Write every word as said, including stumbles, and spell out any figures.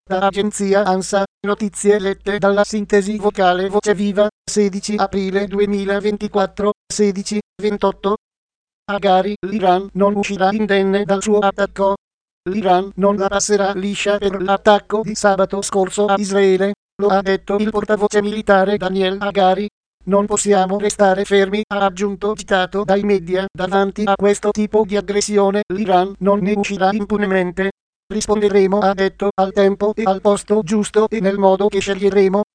Da agenzia ANSA, notizie lette dalla sintesi vocale Voce Viva, sedici aprile duemilaventiquattro, sedici ventotto. Magari l'Iran non uscirà indenne dal suo attacco. L'Iran non la passerà liscia per l'attacco di sabato scorso a Israele, lo ha detto il portavoce militare Daniel Hagari. Non possiamo restare fermi, ha aggiunto, citato dai media, davanti a questo tipo di aggressione l'Iran non ne uscirà impunemente. Risponderemo, ha detto, al tempo e al posto giusto e nel modo che sceglieremo.